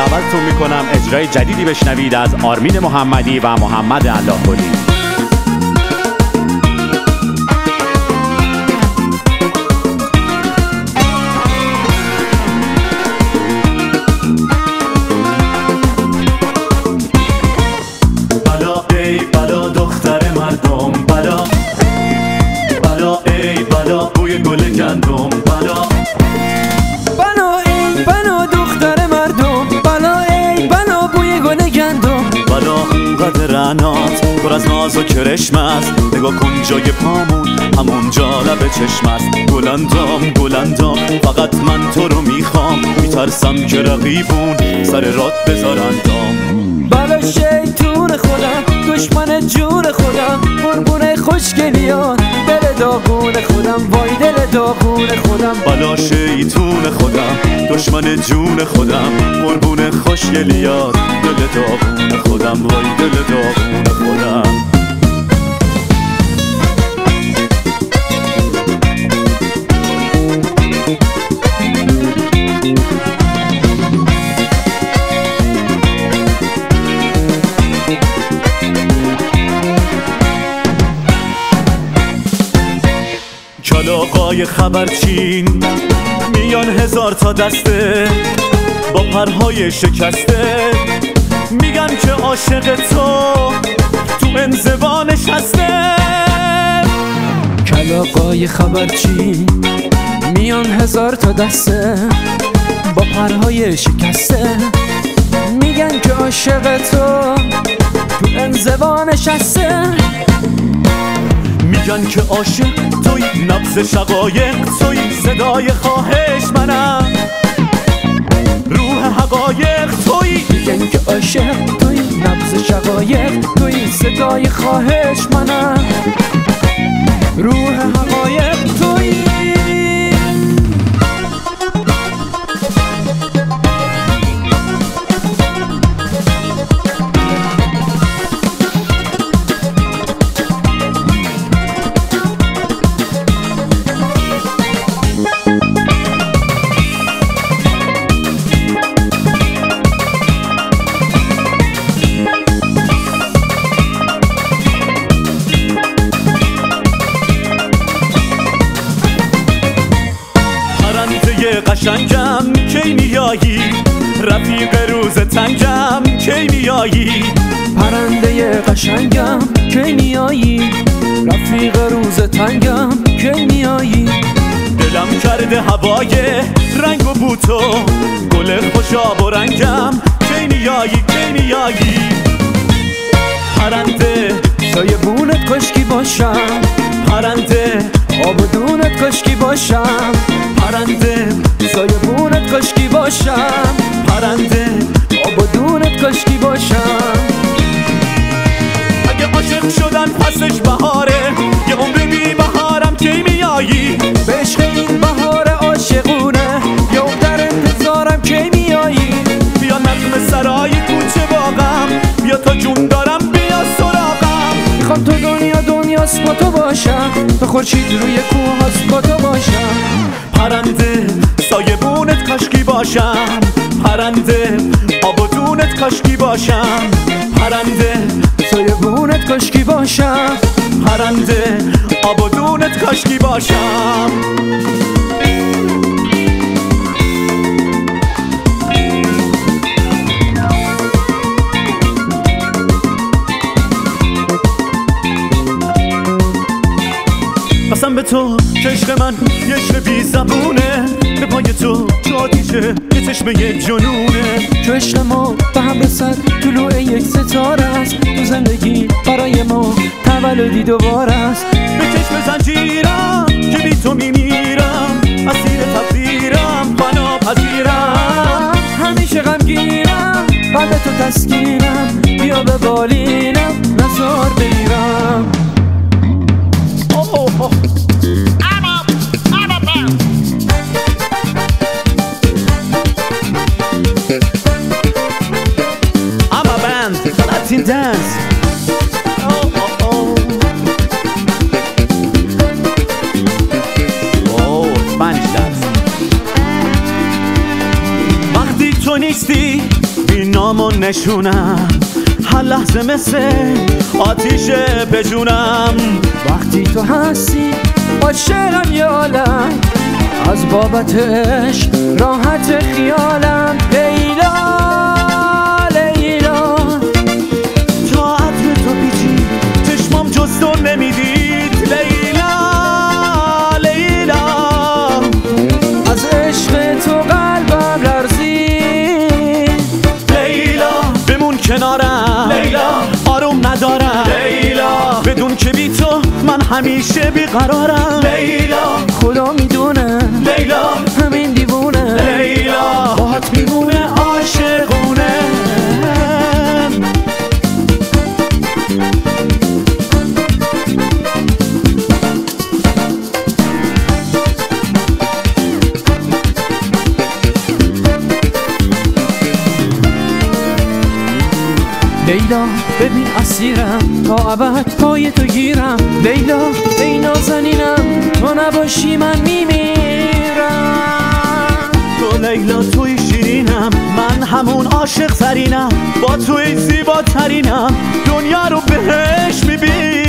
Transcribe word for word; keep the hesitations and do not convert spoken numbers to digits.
دعوتتون میکنم اجرای جدیدی بشنوید از آرمین محمدی و محمد الله‌گلی. بلا ای بلا دختر مردم، بلا بلا ای بلا بوی گل گندم، بلا بلا ای بلا دختر مردم، بلا ای بلا بوی گل گندم، بلا اونقدر رعنات پر از ناز و کرشم است، نگاه کن جای پامون همونجا لب چشم است. گلندام گلندام فقط من تو رو میخوام، میترسم که رقیبون سر رات بذارندام. بلا شیطون خودم، دشمن جون خودم، قربون خوشگلیان دل داغون خودم، وای دل داغون خودم. بلا شیطون خودم، دشمن جون خودم، قربون خوشگلیات دل داغون خودم، وای دل داغون خودم. کلاغای خبرچین میان هزار تا دسته، با پرهای شکسته میگن که عاشق تو تو انزوا نشسته. کلاغای خبرچین میان هزار تا دسته، با پرهای شکسته میگن که عاشق تو تو انزوا نشسته. میگن که عاشق توی، نبض شقایق توی، صدای خواهش منم، روح حقایق توی. میگن که عاشق توی، نبض شقایق توی، صدای خواهش منم، روح حقایق توی. قشنگم کی میایی، رفیق روز تنگم کی میایی. پرنده قشنگم کی میایی، رفیق روز تنگم کی میایی. دلم کرده هوای رنگ و بوتو، گل خوشاب و رنگم کی میایی کی میایی. پرنده سایه بونت کشکی باشم، پرنده آب و دونت کشکی باشم، پرنده سایه بونت کشکی باشم، پرنده آب و دونت کشکی باشم. اگه عاشق شدن پسش بهاره، یه عمر بی بهارم کی میایی. به عشق این بهار عاشقونه، یه عمر در انتظارم کی میایی. بیا نغمه سرای کوچه باغم، بیا تا جون دارم بیا سراغم. میخوام تو دنیا دنیاست با تو باشم، تو خورشید روی کوه هاست با تو باشم. پرنده سایه بونت کاشکی باشم، پرنده آب و دونت کاشکی باشم، پرنده سایه بونت کاشکی باشم، پرنده آب و دونت کاشکی باشم. قسم به تو که عشق من یه عشق بی زبونه، به پای تو چو آتیشه یه چشمه یه جنونه. که عشق ما به هم رسد طلوع یک ستاره است، تو زندگی برای ما تولدی دوباره است. به چشم زنجیرم که بی تو میمیرم، اسیر تقدیرم فنا پذیرم. همیشه غمگینم بعد تو تسکینم، بیا به بالینم نزار بگیرم. I'm a band, Latin dance. Oh, oh, oh. Oh, Spanish dance. وقتی تو نیستی بی نام و نشونم، هر لحظه مثل آتیش به جونم. وقتی تو هستی عاشقم یالم، از بابت عشق راحت خیالم. لیلا لیلا تا عطر تو پیچید چشمام جز تو نمیدید. لیلا لیلا از عشق تو قلبم لرزید. لیلا بمون کنارم، لیلا آروم ندارم. لیلا بدون که بی تو من همیشه بیقرارم. لیلا خدا میدونه لیلا همین دیوونه، لیلا باهات میمونه عاشقونه. لیلا ببین اسیرم تا ابد پای تو گیرم. لیلا ای نازنینم تو نباشی من میمیرم. تو لیلا توی شیرینم، من همون عاشق ترینم. با توی زیباترینم، دنیا رو بهش میبینم.